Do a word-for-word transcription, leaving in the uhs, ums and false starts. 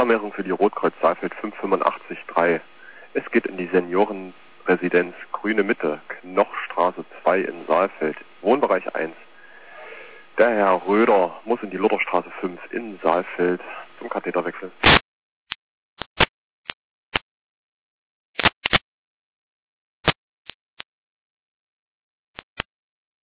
Fehlermeldung für die Rotkreuz Saalfeld fünf acht fünf drei. Es geht in die Seniorenresidenz Grüne Mitte, Knochstraße zwei in Saalfeld, Wohnbereich eins. Der Herr Röder muss in die Lutherstraße fünf in Saalfeld zum Katheter wechseln.